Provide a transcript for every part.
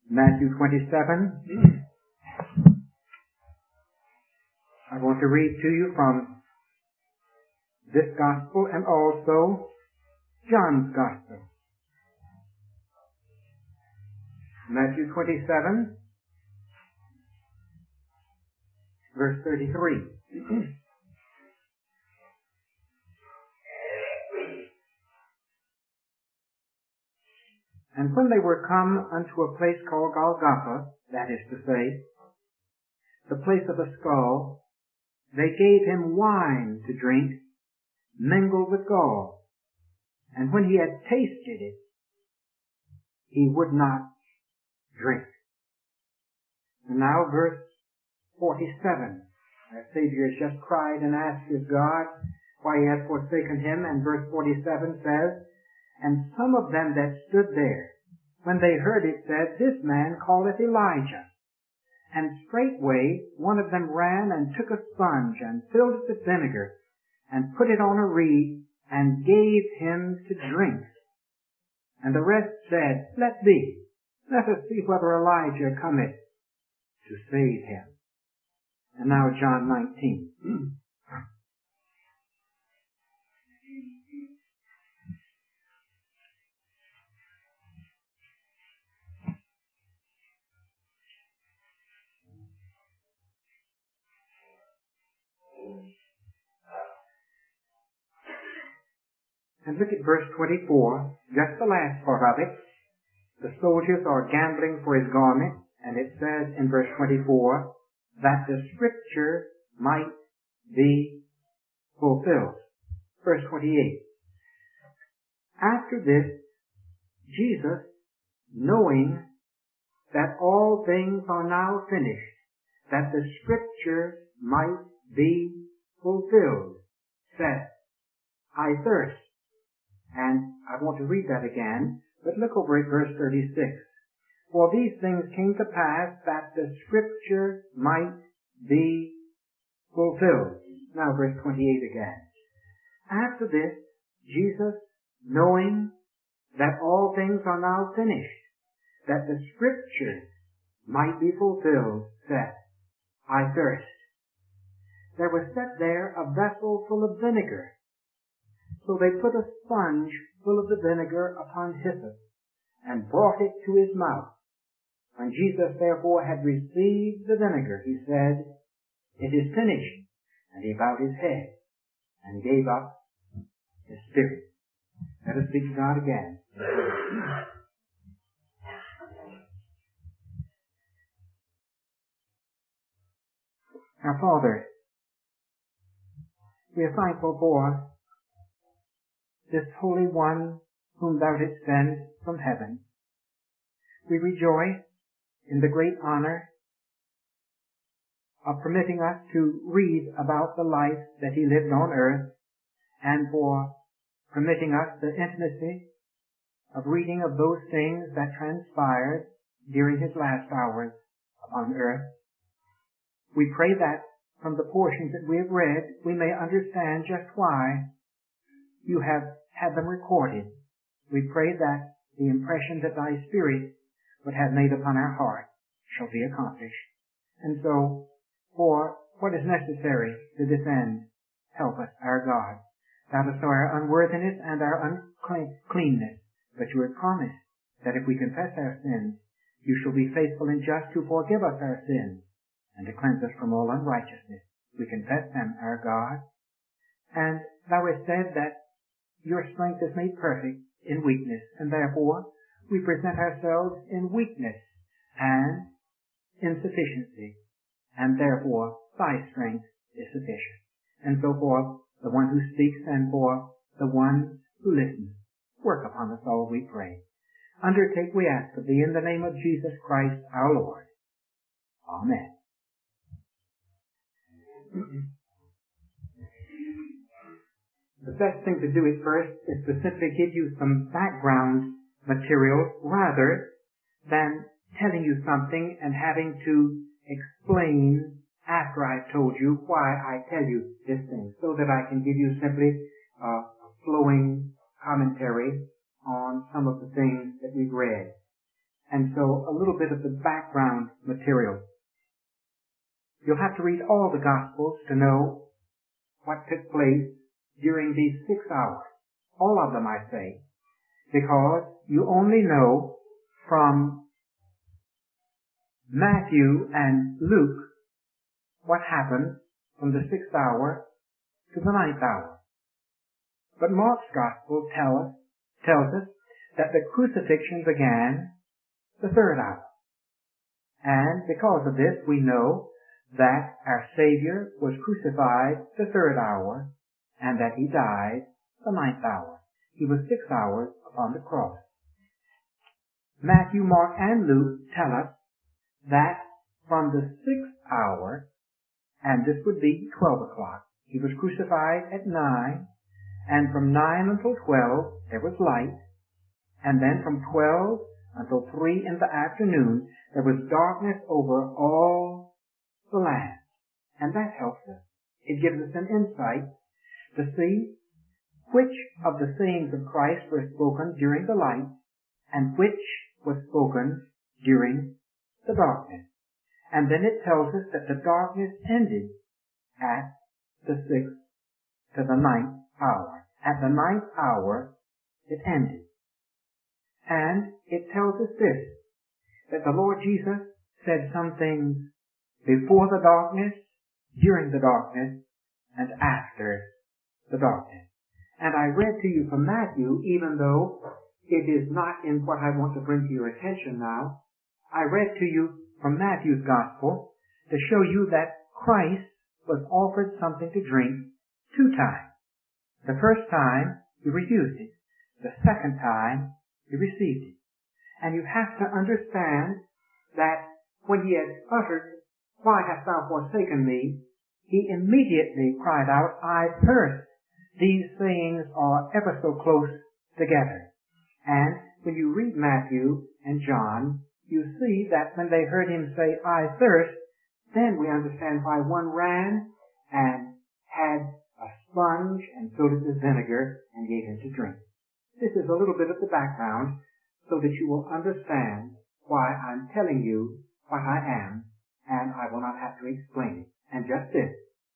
Matthew 27. I want to read to you from this gospel and also John's gospel. Matthew 27, verse 33. And when they were come unto a place called Golgotha, that is to say, the place of a skull, they gave him wine to drink, mingled with gall. And when he had tasted it, he would not drink. And now verse 47. Our Savior has just cried and asked his God why he had forsaken him, and verse 47 says, And some of them that stood there, when they heard it, said, This man calleth Elijah. And straightway one of them ran and took a sponge, and filled it with vinegar, and put it on a reed, and gave him to drink. And the rest said, Let be. Let us see whether Elijah cometh to save him. And now John 19. And look at verse 24, just the last part of it. The soldiers are gambling for his garment, and it says in verse 24, that the scripture might be fulfilled. Verse 28. After this, Jesus, knowing that all things are now finished, that the scripture might be fulfilled, said, I thirst. And I want to read that again, but look over at verse 36. For these things came to pass that the scripture might be fulfilled. Now verse 28 again. After this, Jesus, knowing that all things are now finished, that the scripture might be fulfilled, said, I thirst. There was set there a vessel full of vinegar. So they put a sponge full of the vinegar upon hyssop, and brought it to his mouth. When Jesus therefore had received the vinegar, he said, It is finished. And he bowed his head, and gave up his spirit. Let us speak to God again. Our Father, we are thankful for this Holy One whom Thou didst send from heaven. We rejoice in the great honor of permitting us to read about the life that He lived on earth, and for permitting us the intimacy of reading of those things that transpired during His last hours upon earth. We pray that from the portions that we have read, we may understand just why You have had them recorded. We pray that the impression that Thy Spirit would have made upon our heart shall be accomplished. And so, for what is necessary to this end, help us, our God. Thou dost know our unworthiness and our uncleanness, but You have promised that if we confess our sins, You shall be faithful and just to forgive us our sins and to cleanse us from all unrighteousness. We confess them, our God. And Thou hast said that Your strength is made perfect in weakness, and therefore we present ourselves in weakness and insufficiency, and therefore Thy strength is sufficient. And so for the one who speaks and for the one who listens, work upon us all, we pray. Undertake, we ask of Thee, in the name of Jesus Christ our Lord. Amen. The best thing to do at first is to simply give you some background material rather than telling you something and having to explain after I've told you why I tell you this thing, so that I can give you simply a flowing commentary on some of the things that we've read. And so a little bit of the background material. You'll have to read all the Gospels to know what took place during these 6 hours. All of them, I say, because you only know from Matthew and Luke what happened from the 6th hour to the 9th hour. But Mark's Gospel tells us that the crucifixion began the 3rd hour. And because of this, we know that our Savior was crucified the 3rd hour and that he died the 9th hour. He was 6 hours upon the cross. Matthew, Mark, and Luke tell us that from the 6th hour, and this would be 12 o'clock, he was crucified at 9, and from 9 until 12 there was light, and then from 12 until 3 in the afternoon there was darkness over all the land. And that helps us. It gives us an insight to see which of the sayings of Christ were spoken during the light and which was spoken during the darkness. And then it tells us that the darkness ended at the 6th to the 9th hour. At the 9th hour, it ended. And it tells us this, that the Lord Jesus said some things before the darkness, during the darkness, and after the darkness. And I read to you from Matthew, even though it is not in what I want to bring to your attention now. I read to you from Matthew's Gospel to show you that Christ was offered something to drink 2 times. The first time, he refused it. The second time, he received it. And you have to understand that when he had uttered, "Why hast thou forsaken me?" he immediately cried out, "I thirst." These sayings are ever so close together. And when you read Matthew and John, you see that when they heard him say, "I thirst," then we understand why one ran and had a sponge and filled it with vinegar and gave him to drink. This is a little bit of the background so that you will understand why I'm telling you what I am, and I will not have to explain it. And just this.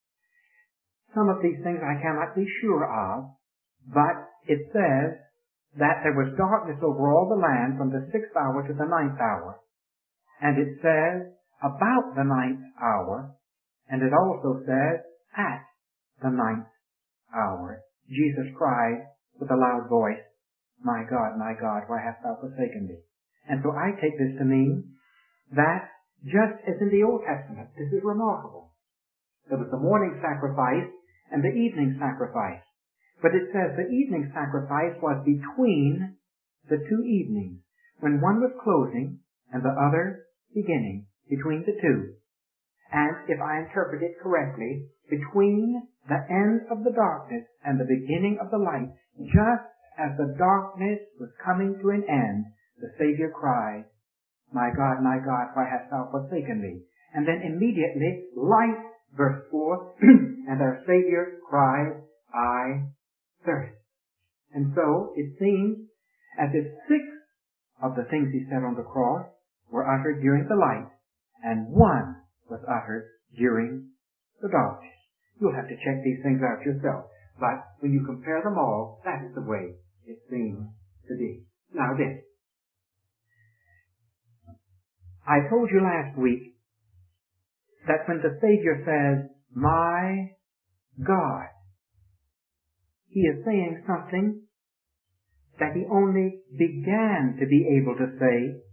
Some of these things I cannot be sure of, but it says that there was darkness over all the land from the 6th hour to the 9th hour. And it says about the 9th hour, and it also says at the 9th hour. Jesus cried with a loud voice, my God, why hast thou forsaken me?" And so I take this to mean that just as in the Old Testament, this is remarkable. There was the morning sacrifice and the evening sacrifice. But it says the evening sacrifice was between the 2 evenings, when one was closing and the other beginning, between the 2. And if I interpret it correctly, between the end of the darkness and the beginning of the light, just as the darkness was coming to an end, the Savior cried, my God, why hast thou forsaken me?" And then immediately, light, verse 4, and our Savior cried, "I thirst." And so it seems as if 6 of the things he said on the cross were uttered during the light, and 1 was uttered during the darkness. You'll have to check these things out yourself. But when you compare them all, that is the way it seems to be. Now then, I told you last week that when the Savior says, my God, he is saying something that he only began to be able to say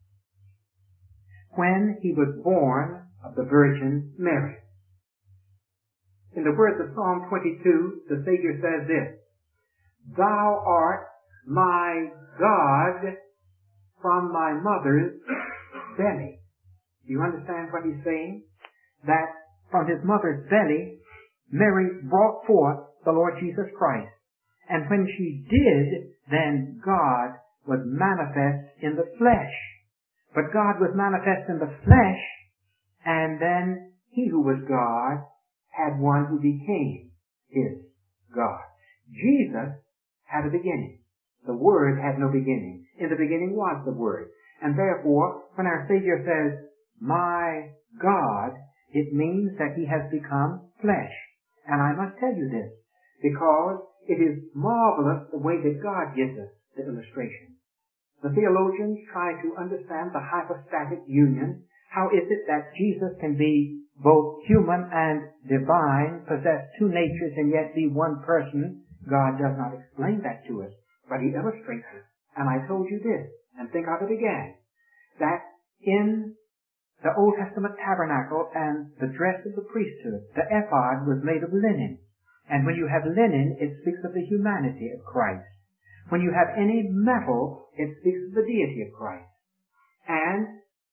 when he was born of the Virgin Mary. In the words of Psalm 22, the Savior says this, "Thou art my God from my mother's belly." Do you understand what he's saying? That from his mother's belly, Mary brought forth the Lord Jesus Christ. And when she did, then God was manifest in the flesh. But God was manifest in the flesh, and then he who was God had one who became his God. Jesus had a beginning. The Word had no beginning. In the beginning was the Word. And therefore, when our Savior says, my God, it means that he has become flesh. And I must tell you this, because it is marvelous the way that God gives us the illustration. The theologians try to understand the hypostatic union. How is it that Jesus can be both human and divine, possess two natures, and yet be one person? God does not explain that to us, but he illustrates it. And I told you this, and think of it again, that in the Old Testament tabernacle and the dress of the priesthood, the ephod was made of linen. And when you have linen, it speaks of the humanity of Christ. When you have any metal, it speaks of the deity of Christ. And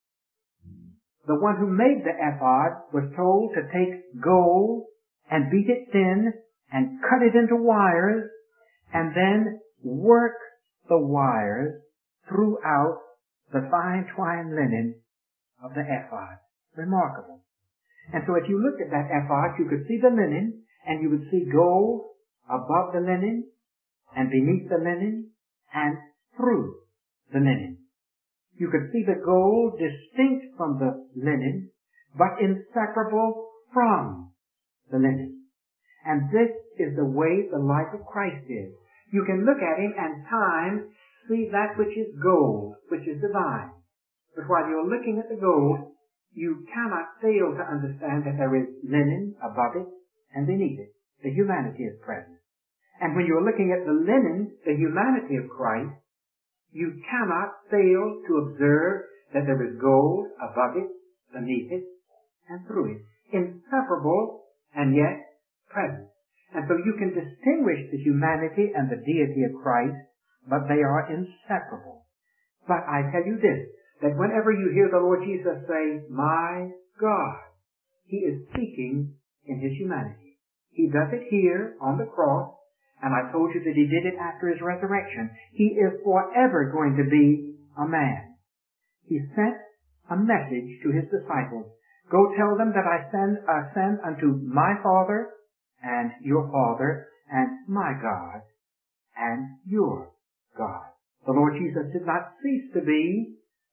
the one who made the ephod was told to take gold and beat it thin and cut it into wires and then work the wires throughout the fine twined linen of the ephod. Remarkable. And so if you looked at that ephod, you could see the linen, and you would see gold above the linen and beneath the linen and through the linen. You could see the gold distinct from the linen, but inseparable from the linen. And this is the way the life of Christ is. You can look at him and times see that which is gold, which is divine. But while you're looking at the gold, you cannot fail to understand that there is linen above it and beneath it. The humanity is present. And when you're looking at the linen, the humanity of Christ, you cannot fail to observe that there is gold above it, beneath it, and through it. Inseparable and yet present. And so you can distinguish the humanity and the deity of Christ, but they are inseparable. But I tell you this, that whenever you hear the Lord Jesus say, my God, he is speaking in his humanity. He does it here on the cross, and I told you that he did it after his resurrection. He is forever going to be a man. He sent a message to his disciples. Go tell them that I send unto my Father and your Father and my God and your God. The Lord Jesus did not cease to be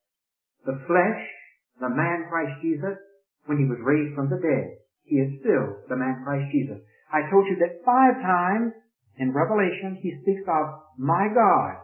the flesh, the man Christ Jesus, when he was raised from the dead. He is still the man Christ Jesus. I told you that 5 times in Revelation he speaks of my God.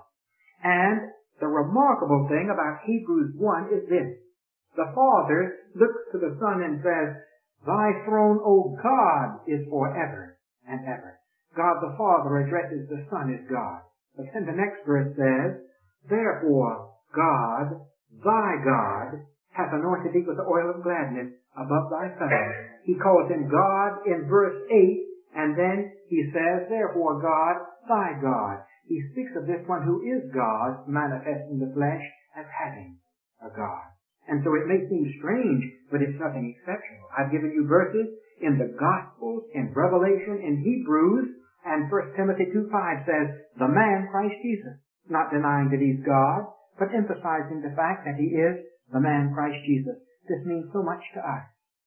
And the remarkable thing about Hebrews 1 is this. The Father looks to the Son and says, thy throne, O God, is forever and ever. God the Father addresses the Son as God. But then the next verse says, therefore God, thy God, hath anointed thee with the oil of gladness above thy fellows. He calls him God in verse 8, and then he says, therefore God, thy God. He speaks of this one who is God, manifest in the flesh, as having a God. And so it may seem strange, but it's nothing exceptional. I've given you verses in the Gospels, in Revelation, in Hebrews, and 1 Timothy 2:5 says, the man Christ Jesus, not denying that he's God, but emphasizing the fact that he is the man Christ Jesus. This means so much to us.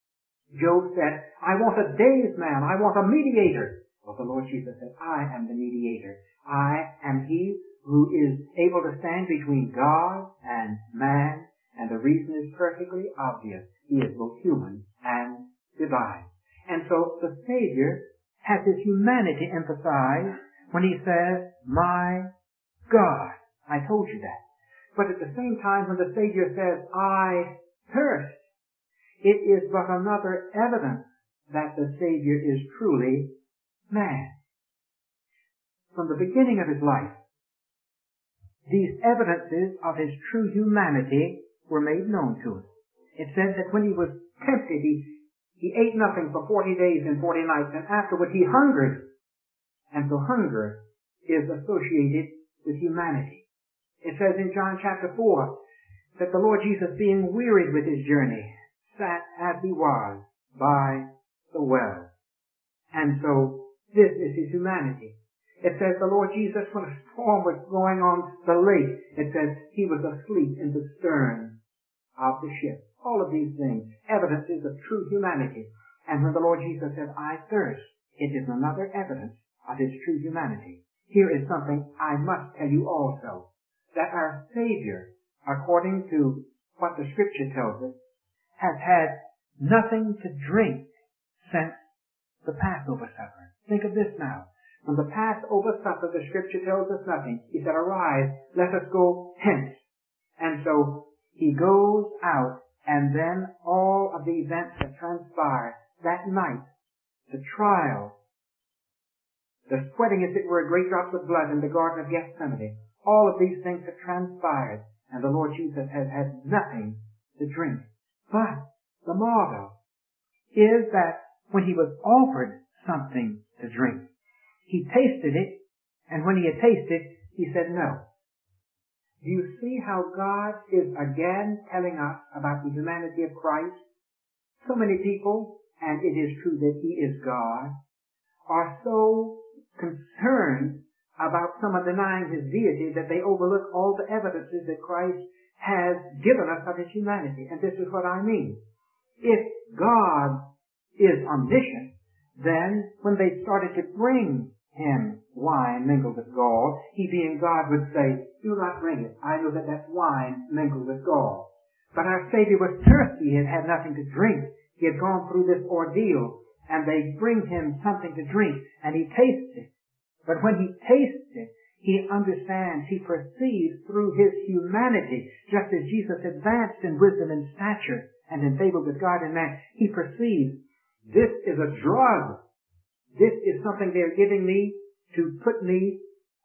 Job said, I want a days man, I want a mediator. Well, the Lord Jesus said, I am the mediator. I am he who is able to stand between God and man, and the reason is perfectly obvious. He is both human and divine. And so the Savior has his humanity emphasized when he says, my God. I told you that. But at the same time, when the Savior says, I thirst, it is but another evidence that the Savior is truly man. From the beginning of his life, these evidences of his true humanity were made known to us. It says that when he was tempted, he ate nothing for 40 days and 40 nights, and afterward he hungered. And so hunger is associated with humanity. It says in John chapter 4 that the Lord Jesus, being wearied with his journey, sat as he was by the well. And so this is his humanity. It says the Lord Jesus, when a storm was going on the lake, it says he was asleep in the stern of the ship. All of these things, evidences of true humanity. And when the Lord Jesus said, I thirst, it is another evidence of his true humanity. Here is something I must tell you also, that our Savior, according to what the Scripture tells us, has had nothing to drink since the Passover supper. Think of this now. From the Passover supper, the Scripture tells us nothing. He said, "Arise, let us go hence." And so he goes out, and then all of the events that transpire that night, the trial, the sweating as it were great drops of blood in the Garden of Gethsemane, all of these things have transpired, and the Lord Jesus has had nothing to drink. But the marvel is that when he was offered something to drink, he tasted it, and when he had tasted, he said no. Do you see how God is again telling us about the humanity of Christ? So many people, and it is true that he is God, are so concerned about someone denying his deity that they overlook all the evidences that Christ has given us of his humanity. And this is what I mean. If God is omniscient, then when they started to bring him wine mingled with gall, he being God would say, "Do not bring it. I know that that's wine mingled with gall." But our Savior was thirsty. He had had nothing to drink. He had gone through this ordeal, and they bring him something to drink, and he tastes it. But when he tastes it, he understands, he perceives through his humanity, just as Jesus advanced in wisdom and stature and in favor with God and man, he perceives this is a drug. This is something they're giving me to put me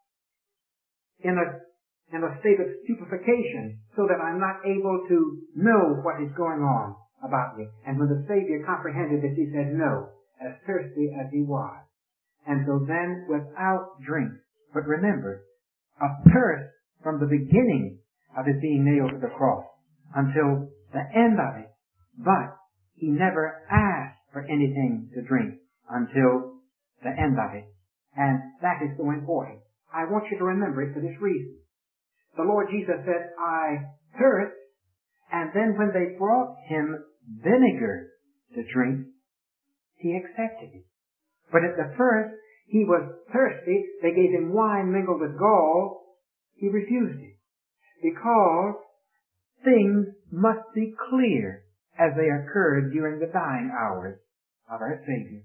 in a state of stupefaction so that I'm not able to know what is going on about me. And when the Savior comprehended this, he said no, as thirsty as he was. And so then, without drink, but remember, a thirst from the beginning of his being nailed to the cross until the end of it. But he never asked for anything to drink until the end of it. And that is so important. I want you to remember it for this reason. The Lord Jesus said, "I thirst," and then when they brought him vinegar to drink, he accepted it. But at the first, he was thirsty. They gave him wine mingled with gall. He refused it. Because things must be clear as they occurred during the dying hours of our Savior.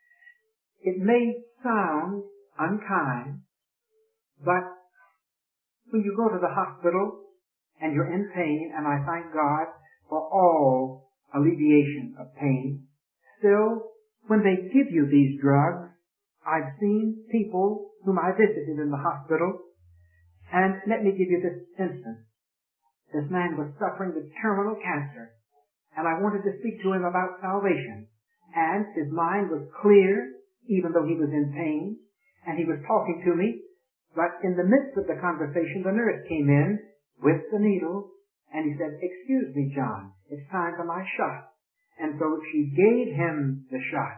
It may sound unkind, but when you go to the hospital and you're in pain, and I thank God for all alleviation of pain, still, when they give you these drugs, I've seen people whom I visited in the hospital, and let me give you this instance. This man was suffering with terminal cancer, and I wanted to speak to him about salvation. And his mind was clear, even though he was in pain, and he was talking to me. But in the midst of the conversation, the nurse came in with the needle, and he said, "Excuse me, John, it's time for my shot." And so she gave him the shot.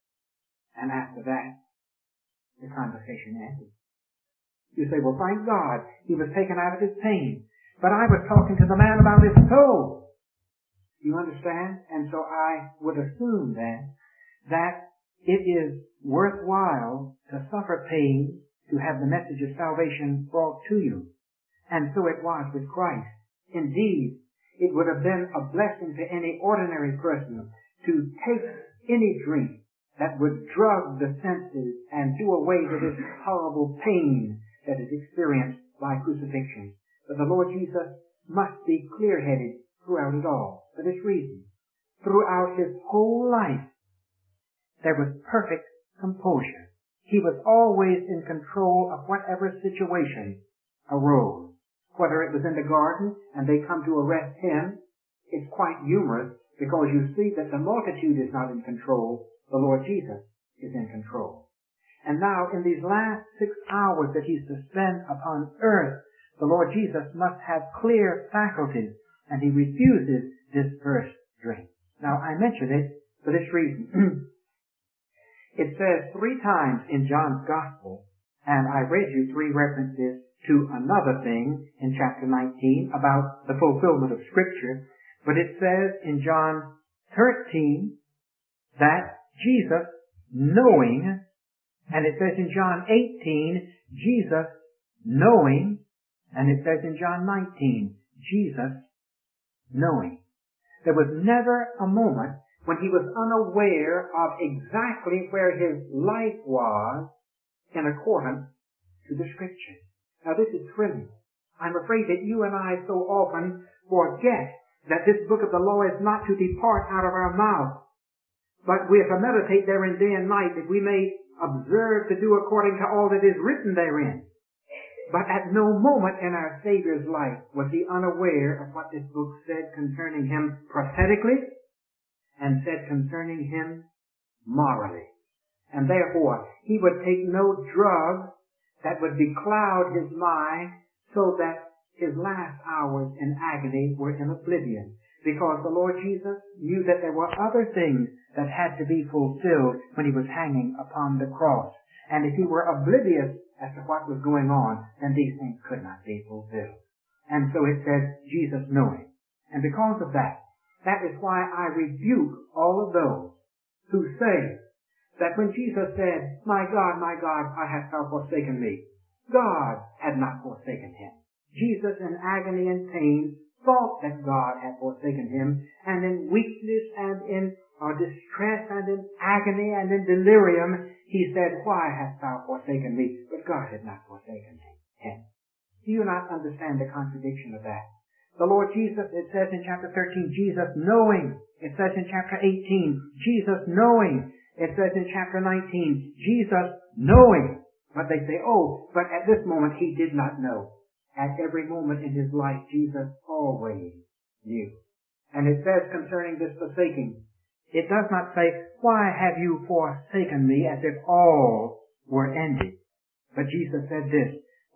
And after that, the conversation ended. You say, "Well, thank God, he was taken out of his pain." But I was talking to the man about his soul. You understand? And so I would assume then that it is worthwhile to suffer pain to have the message of salvation brought to you. And so it was with Christ. Indeed, it would have been a blessing to any ordinary person to take any drink that would drug the senses and do away with this horrible pain that is experienced by crucifixion. But the Lord Jesus must be clear-headed throughout it all. For this reason, throughout his whole life, there was perfect composure. He was always in control of whatever situation arose. Whether it was in the garden and they come to arrest him, it's quite humorous because you see that the multitude is not in control. The Lord Jesus is in control. And now in these last 6 hours that he's to spend upon earth, the Lord Jesus must have clear faculties, and he refuses this first drink. Now I mention it for this reason. It says 3 times in John's Gospel, and I read you 3 references to another thing in chapter 19 about the fulfillment of Scripture, but it says in John 13 that Jesus knowing, and it says in John 18, Jesus knowing, and it says in John 19, Jesus knowing. There was never a moment when he was unaware of exactly where his life was in accordance to the Scriptures. Now this is thrilling. I'm afraid that you and I so often forget that this book of the law is not to depart out of our mouth, but we are to meditate therein day and night, that we may observe to do according to all that is written therein. But at no moment in our Savior's life was he unaware of what this book said concerning him prophetically and said concerning him morally. And therefore, he would take no drug that would becloud his mind so that his last hours in agony were in oblivion. Because the Lord Jesus knew that there were other things that had to be fulfilled when he was hanging upon the cross. And if he were oblivious as to what was going on, then these things could not be fulfilled. And so it says, Jesus knowing. And because of that, that is why I rebuke all of those who say that when Jesus said, my God, why hast thou forsaken me? God had not forsaken him. Jesus in agony and pain thought that God had forsaken him, and in weakness and in distress and in agony and in delirium, he said, why hast thou forsaken me? But God had not forsaken him. Do you not understand the contradiction of that? The Lord Jesus, it says in chapter 13, Jesus knowing. It says in chapter 18, Jesus knowing. It says in chapter 19, Jesus knowing. But they say, oh, but at this moment he did not know. At every moment in his life, Jesus always knew. And it says concerning this forsaking, it does not say, why have you forsaken me, as if all were ended. But Jesus said this,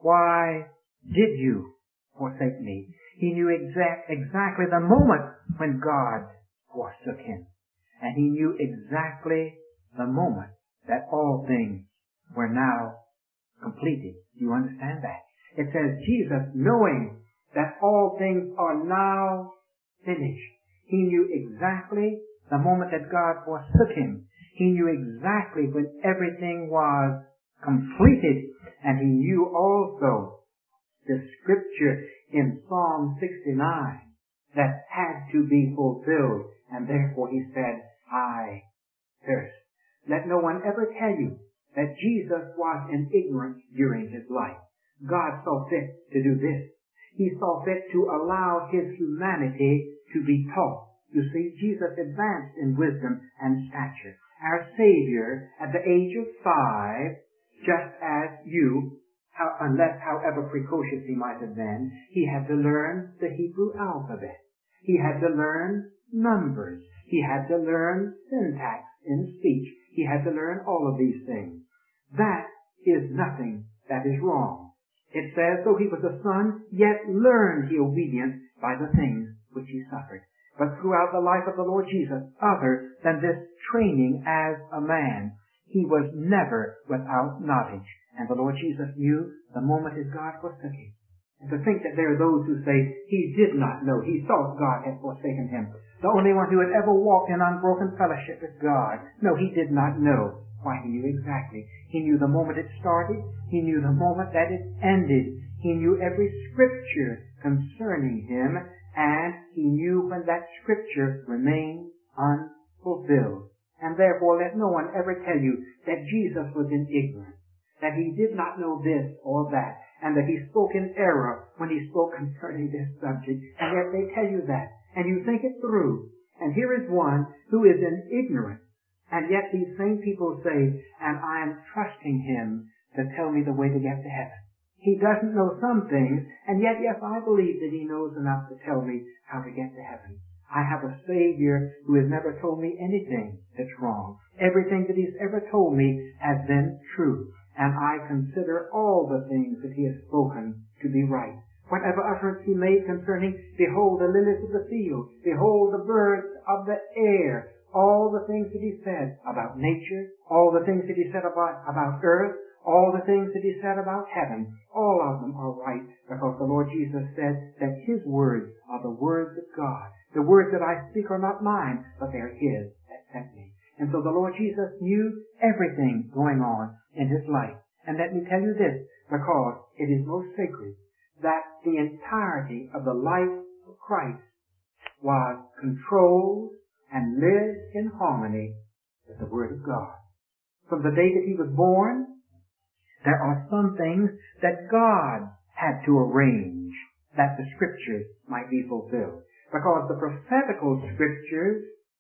why did you forsake me? He knew exactly the moment when God forsook him. And he knew exactly the moment that all things were now completed. Do you understand that? It says, Jesus, knowing that all things are now finished. He knew exactly the moment that God forsook him. He knew exactly when everything was completed. And he knew also the scripture in Psalm 69 that had to be fulfilled. And therefore he said, I thirst. Let no one ever tell you that Jesus was in ignorance during his life. God saw fit to do this. He saw fit to allow his humanity to be taught. You see, Jesus advanced in wisdom and stature. Our Savior, at the age of 5, just as you, unless however precocious he might have been, he had to learn the Hebrew alphabet. He had to learn numbers. He had to learn syntax in speech. He had to learn all of these things. That is nothing that is wrong. It says, though he was a son, yet learned he obedience by the things which he suffered. But throughout the life of the Lord Jesus, other than this training as a man, he was never without knowledge. And the Lord Jesus knew the moment his God forsook him. And to think that there are those who say he did not know, he thought God had forsaken him. The only one who had ever walked in unbroken fellowship with God. No, he did not know. Why, he knew exactly. He knew the moment it started. He knew the moment that it ended. He knew every scripture concerning him, and he knew when that scripture remained unfulfilled. And therefore let no one ever tell you that Jesus was in ignorance, that he did not know this or that, and that he spoke in error when he spoke concerning this subject. And yet they tell you that, and you think it through. And here is one who is in ignorance. And yet these same people say, and I am trusting him to tell me the way to get to heaven. He doesn't know some things, and yet, yes, I believe that he knows enough to tell me how to get to heaven. I have a Savior who has never told me anything that's wrong. Everything that he's ever told me has been true, and I consider all the things that he has spoken to be right. Whatever utterance he made concerning, behold the lilies of the field, behold the birds of the air, all the things that he said about nature, all the things that he said about earth, all the things that he said about heaven, all of them are right, because the Lord Jesus said that his words are the words of God. The words that I speak are not mine, but they are his that sent me. And so the Lord Jesus knew everything going on in his life. And let me tell you this, because it is most sacred, that the entirety of the life of Christ was controlled and lived in harmony with the Word of God. From the day that he was born, there are some things that God had to arrange that the Scriptures might be fulfilled. Because the prophetical Scriptures,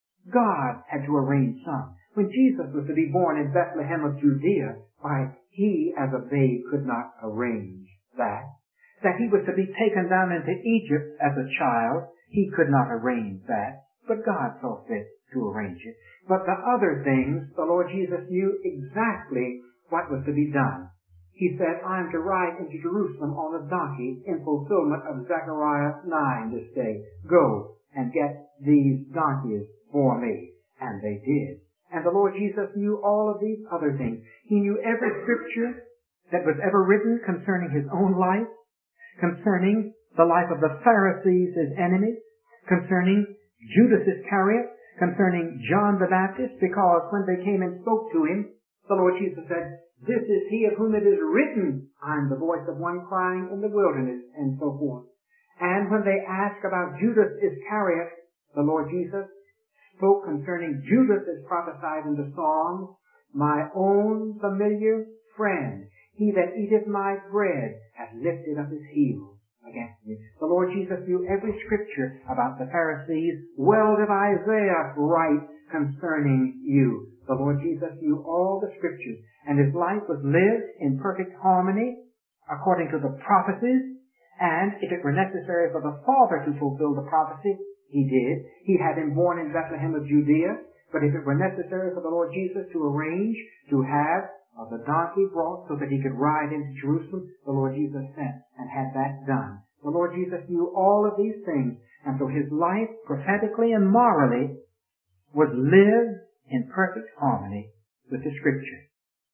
God had to arrange some. When Jesus was to be born in Bethlehem of Judea, why, he as a babe could not arrange that. That he was to be taken down into Egypt as a child, he could not arrange that. But God saw fit to arrange it. But the other things, the Lord Jesus knew exactly what was to be done. He said, I am to ride into Jerusalem on a donkey in fulfillment of Zechariah 9 this day. Go and get these donkeys for me. And they did. And the Lord Jesus knew all of these other things. He knew every scripture that was ever written concerning his own life, concerning the life of the Pharisees, his enemies, concerning Judas Iscariot, concerning John the Baptist, because when they came and spoke to him, the Lord Jesus said, this is he of whom it is written, I am the voice of one crying in the wilderness, and so forth. And when they asked about Judas Iscariot, the Lord Jesus spoke concerning Judas as prophesied in the Psalms, my own familiar friend, he that eateth my bread hath lifted up his heel against me. The Lord Jesus knew every scripture about the Pharisees. Well did Isaiah write concerning you. The Lord Jesus knew all the scriptures, and his life was lived in perfect harmony according to the prophecies, and if it were necessary for the Father to fulfill the prophecy, he did. He had him born in Bethlehem of Judea, but if it were necessary for the Lord Jesus to arrange to have the donkey brought so that he could ride into Jerusalem, the Lord Jesus sent and had that done. The Lord Jesus knew all of these things, and so his life, prophetically and morally, was lived in perfect harmony with the Scriptures.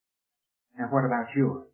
And what about yours?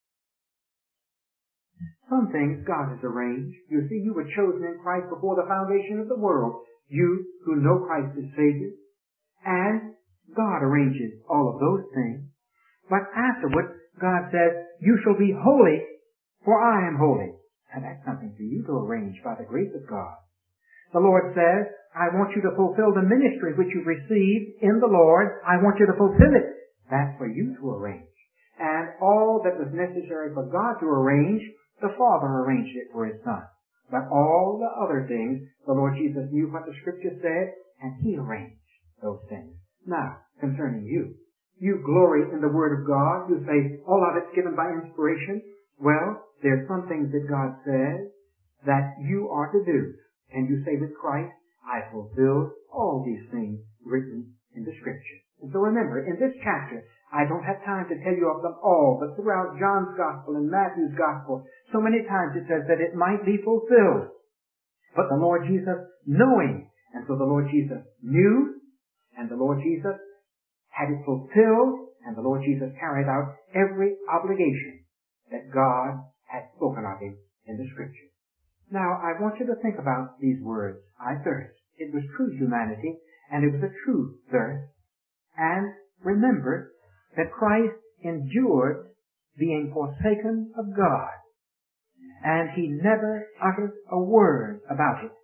Some things God has arranged. You see, you were chosen in Christ before the foundation of the world. You who know Christ as Savior. And God arranges all of those things. But afterward, God says, you shall be holy, for I am holy. And that's something for you to arrange by the grace of God. The Lord says, I want you to fulfill the ministry which you've received in the Lord. I want you to fulfill it. That's for you to arrange. And all that was necessary for God to arrange, the Father arranged it for his Son. But all the other things, the Lord Jesus knew what the Scripture said, and he arranged those things. Now, concerning you, you glory in the Word of God. You say, all of it's given by inspiration. Well, there's some things that God says that you are to do. And you say with Christ, I fulfilled all these things written in the Scripture. And so remember, in this chapter, I don't have time to tell you of them all, but throughout John's Gospel and Matthew's Gospel, so many times it says that it might be fulfilled. But the Lord Jesus knowing, and so the Lord Jesus knew, and the Lord Jesus had it fulfilled, and the Lord Jesus carried out every obligation that God had spoken of him in the Scripture. Now, I want you to think about these words, I thirst. It was true humanity, and it was a true thirst. And remember that Christ endured being forsaken of God, and he never uttered a word about it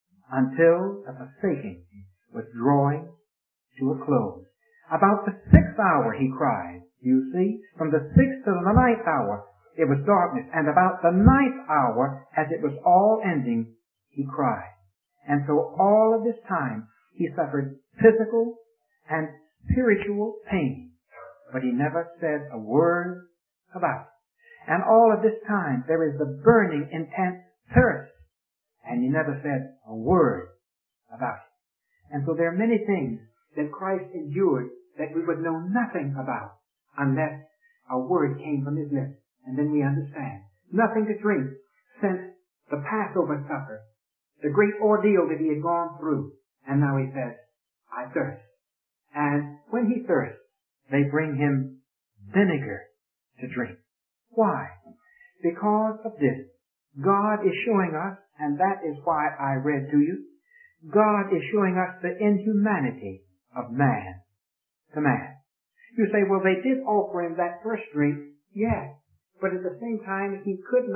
until the forsaking was drawing to a close. About the 6th hour he cried. You see, from the 6th to the 9th hour, it was darkness. And about the 9th hour, as it was all ending, he cried. And so all of this time, he suffered physical and spiritual pain. But he never said a word about it. And all of this time, there is the burning, intense thirst. And he never said a word about it. And so there are many things that Christ endured that we would know nothing about unless a word came from his lips. And then we understand. Nothing to drink since the Passover supper, the great ordeal that he had gone through. And now he says, I thirst. And when he thirsts, they bring him vinegar to drink. Why? Because of this. God is showing us, and that is why I read to you, God is showing us the inhumanity of man to man. You say, well, they did offer him that first drink. Yes. But at the same time, he could not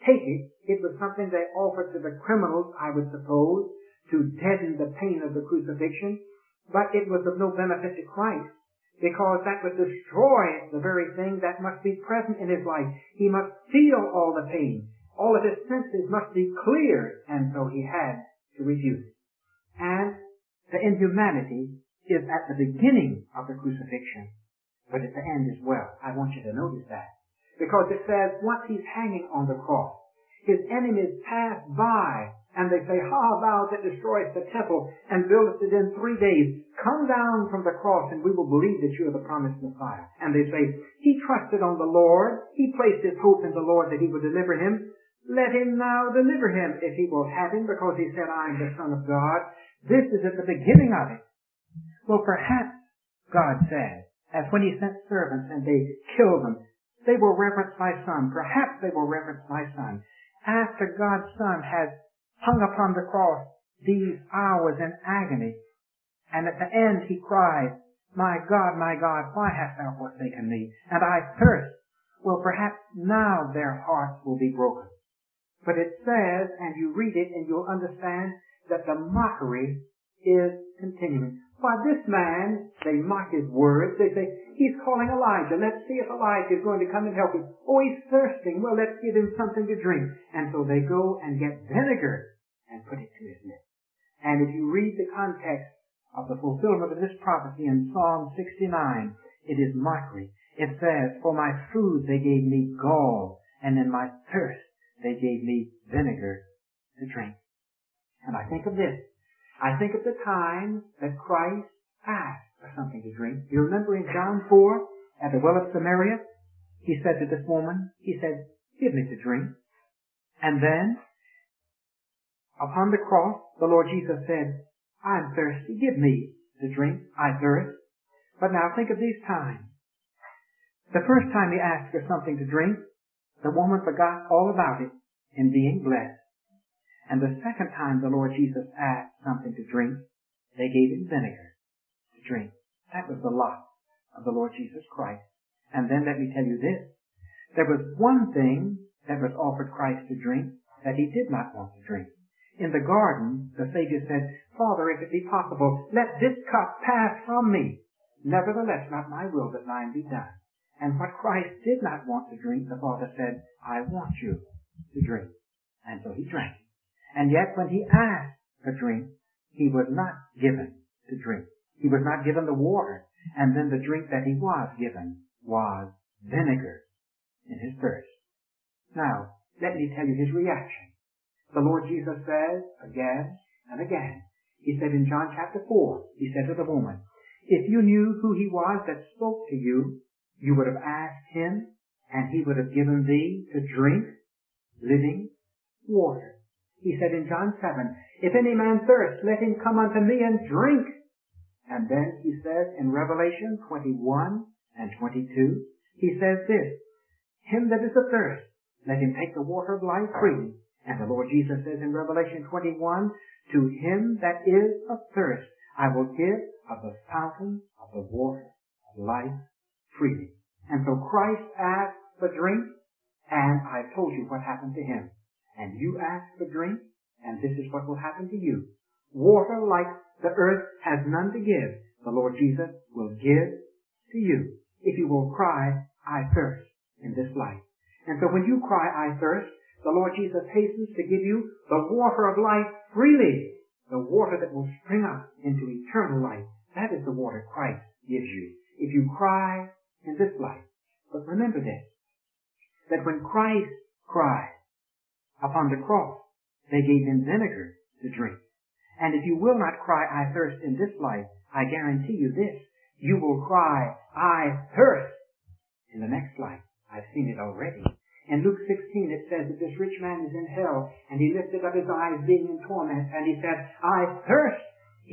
take it. It was something they offered to the criminals, I would suppose, to deaden the pain of the crucifixion. But it was of no benefit to Christ, because that would destroy the very thing that must be present in his life. He must feel all the pain. All of his senses must be clear, and so he had to refuse it. And the inhumanity is at the beginning of the crucifixion, but at the end as well. I want you to notice that. Because it says, once he's hanging on the cross, his enemies pass by, and they say, "Ha, thou that destroyest the temple and buildest it in 3 days, come down from the cross and we will believe that you are the promised Messiah." And they say, "He trusted on the Lord. He placed his hope in the Lord that he would deliver him. Let him now deliver him if he will have him, because he said, I am the Son of God." This is at the beginning of it. Well, perhaps God said, as when he sent servants and they killed them, they will reverence my Son. Perhaps they will reverence my Son. After God's Son has hung upon the cross these hours in agony, and at the end he cries, my God, why hast thou forsaken me? And I thirst. Well, perhaps now their hearts will be broken. But it says, and you read it and you'll understand, that the mockery is continuing. Why, this man, they mock his words. They say, he's calling Elijah. Let's see if Elijah is going to come and help him. Oh, he's thirsting. Well, let's give him something to drink. And so they go and get vinegar and put it to his lips. And if you read the context of the fulfillment of this prophecy in Psalm 69, it is mockery. It says, for my food they gave me gall, and in my thirst they gave me vinegar to drink. And I think of this. I think of the time that Christ asked for something to drink. You remember in John 4, at the well of Samaria, he said to this woman, he said, give me to drink. And then, upon the cross, the Lord Jesus said, I'm thirsty, give me to drink, I thirst. But now think of these times. The first time he asked for something to drink, the woman forgot all about it in being blessed. And the second time the Lord Jesus asked something to drink, they gave him vinegar to drink. That was the lot of the Lord Jesus Christ. And then let me tell you this. There was one thing that was offered Christ to drink that he did not want to drink. In the garden, the Savior said, Father, if it be possible, let this cup pass from me. Nevertheless, not my will, but thine be done. And what Christ did not want to drink, the Father said, I want you to drink. And so he drank. And yet when he asked for drink, he was not given to drink. He was not given the water. And then the drink that he was given was vinegar in his thirst. Now, let me tell you his reaction. The Lord Jesus says again and again, he said in John chapter 4, he said to the woman, if you knew who he was that spoke to you, you would have asked him, and he would have given thee to drink living water. He said in John 7, if any man thirst, let him come unto me and drink. And then he says in Revelation 21 and 22, he says this, him that is athirst, let him take the water of life freely. And the Lord Jesus says in Revelation 21, to him that is athirst, I will give of the fountain of the water of life freely. And so Christ asked for drink, and I told you what happened to him. And you ask for drink, and this is what will happen to you. Water like the earth has none to give, the Lord Jesus will give to you, if you will cry, I thirst, in this life. And so when you cry, I thirst, the Lord Jesus hastens to give you the water of life freely, the water that will spring up into eternal life. That is the water Christ gives you, if you cry in this life. But remember this, that when Christ cried upon the cross, they gave him vinegar to drink. And if you will not cry, I thirst in this life, I guarantee you this, you will cry, I thirst in the next life. I've seen it already. In Luke 16 it says that this rich man is in hell, and he lifted up his eyes being in torment, and he said, I thirst.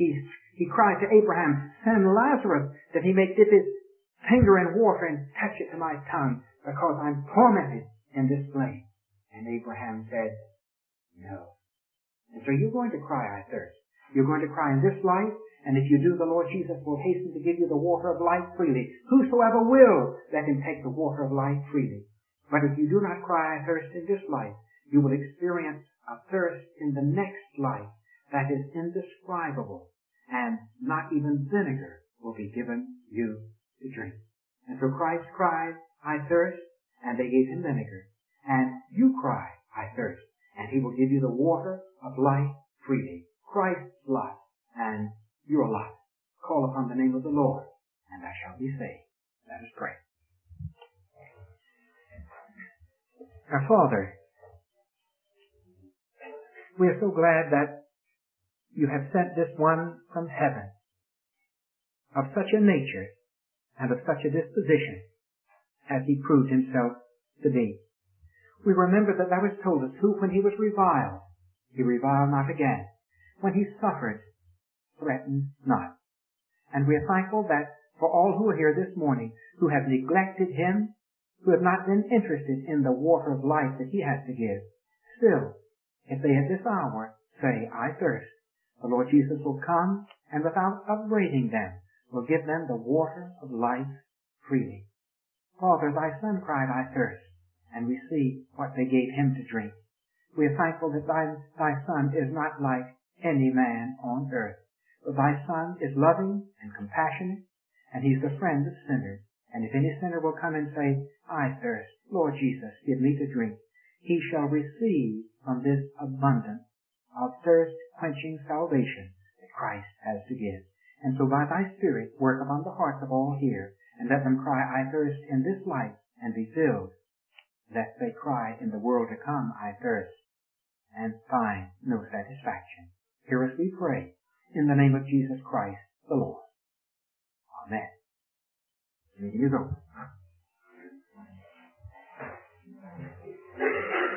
He cried to Abraham, send Lazarus that he may dip his finger in water and touch it to my tongue, because I'm tormented in this flame. And Abraham said, no. And so you're going to cry, I thirst. You're going to cry in this life, and if you do, the Lord Jesus will hasten to give you the water of life freely. Whosoever will, let him take the water of life freely. But if you do not cry, I thirst in this life, You will experience a thirst in the next life that is indescribable, and not even vinegar will be given you to drink. And so Christ cried, I thirst, and they gave him vinegar. And you cry, I thirst, and he will give you the water of life freely. Christ's lot and your lot. Call upon the name of the Lord, and thou shalt be saved. Let us pray. Our Father, we are so glad that you have sent this one from heaven of such a nature and of such a disposition as he proved himself to be. We remember that thou hast told us who, when he was reviled, he reviled not again. When he suffered, threatened not. And we are thankful that for all who are here this morning who have neglected him, who have not been interested in the water of life that he has to give, still, if they at this hour say, I thirst, the Lord Jesus will come and without upbraiding them will give them the water of life freely. Father, thy Son cried, I thirst, and we see what they gave him to drink. We are thankful that thy Son is not like any man on earth, but thy Son is loving and compassionate, and he's the friend of sinners. And if any sinner will come and say, I thirst, Lord Jesus, give me to drink, he shall receive from this abundance of thirst-quenching salvation that Christ has to give. And so by thy Spirit, work upon the hearts of all here, and let them cry, I thirst in this life, and be filled, lest they cry in the world to come, I thirst, and find no satisfaction. Hear us, we pray, in the name of Jesus Christ, the Lord. Amen. The meeting is over.